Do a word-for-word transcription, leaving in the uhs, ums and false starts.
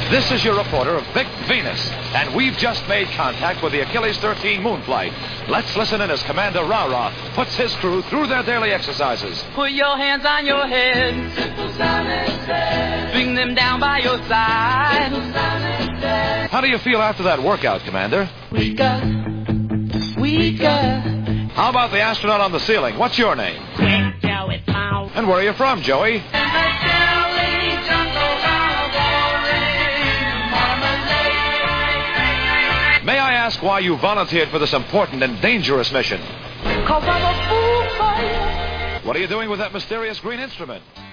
This is your reporter, Vic Venus, and we've just made contact with the Achilles thirteen Moonflight. Let's listen in as Commander Rara puts his crew through their daily exercises. Put your hands on your head. Swing them down by your side. How do you feel after that workout, Commander? Weaker, weaker. How about the astronaut on the ceiling? What's your name? Quick, Joey Pound. And where are you from, Joey? May I ask why you volunteered for this important and dangerous mission? Cause I'm a fool for you. What are you doing with that mysterious green instrument?